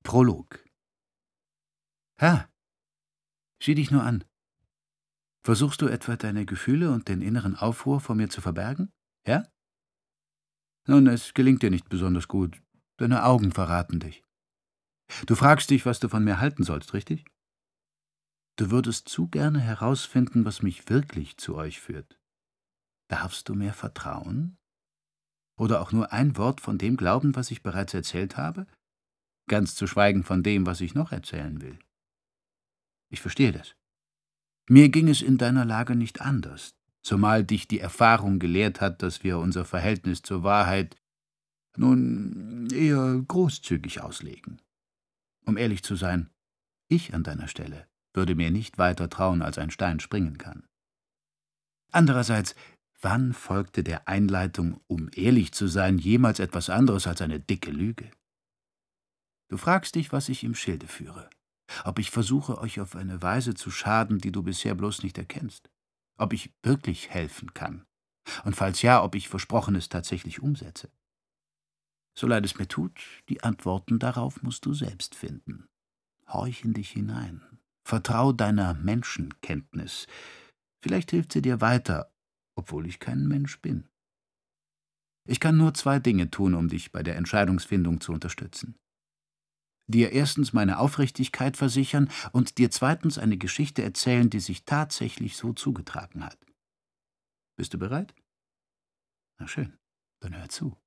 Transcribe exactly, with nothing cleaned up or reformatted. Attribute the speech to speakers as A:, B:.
A: Prolog. Ha! Sieh dich nur an. Versuchst du etwa deine Gefühle und den inneren Aufruhr vor mir zu verbergen? Ja? Nun, es gelingt dir nicht besonders gut. Deine Augen verraten dich. Du fragst dich, was du von mir halten sollst, richtig? Du würdest zu gerne herausfinden, was mich wirklich zu euch führt. Darfst du mir vertrauen? Oder auch nur ein Wort von dem glauben, was ich bereits erzählt habe? Ganz zu schweigen von dem, was ich noch erzählen will. Ich verstehe das. Mir ging es in deiner Lage nicht anders, zumal dich die Erfahrung gelehrt hat, dass wir unser Verhältnis zur Wahrheit nun eher großzügig auslegen. Um ehrlich zu sein, ich an deiner Stelle würde mir nicht weiter trauen, als ein Stein springen kann. Andererseits, wann folgte der Einleitung, um ehrlich zu sein, jemals etwas anderes als eine dicke Lüge? Du fragst dich, was ich im Schilde führe. Ob ich versuche, euch auf eine Weise zu schaden, die du bisher bloß nicht erkennst. Ob ich wirklich helfen kann. Und falls ja, ob ich Versprochenes tatsächlich umsetze. So leid es mir tut, die Antworten darauf musst du selbst finden. Horch in dich hinein. Vertrau deiner Menschenkenntnis. Vielleicht hilft sie dir weiter, obwohl ich kein Mensch bin. Ich kann nur zwei Dinge tun, um dich bei der Entscheidungsfindung zu unterstützen. Dir erstens meine Aufrichtigkeit versichern und dir zweitens eine Geschichte erzählen, die sich tatsächlich so zugetragen hat. Bist du bereit? Na schön, dann hör zu.